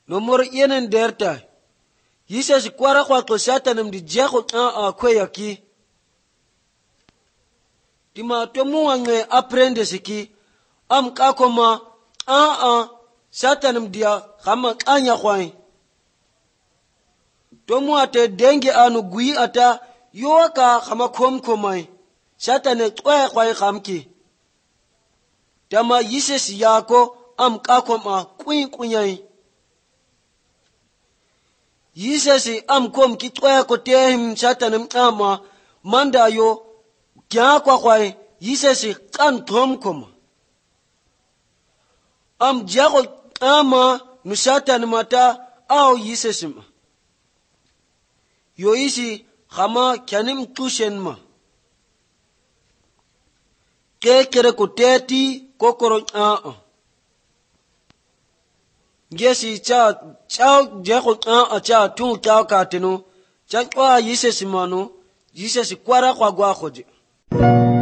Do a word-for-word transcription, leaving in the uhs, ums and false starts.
no mor yenen derta Jesus kwara kwa to Satan mdi jako a kwe yaki tima to muwange aprende siki am kakoma a a Satan mdia kama kanya kwai to mu ate denge anu gui ata yoka kama kom komai Satan e kwe kwai kamki tama Jesus yako am kakoma kuin kunyai Jesus am kom ki kwe ko tehim Satan mkama manda yo kya kwa kwai Jesus kan tom koma am jago ama nu Satan mata au Jesus ma yo isi khama kyanim tushen ma ke kere ko teti kokoro a a Jesi cha cha jago a cha tu cha katino cha kwa Jesus mano Jesus kwara kwa gwa khoje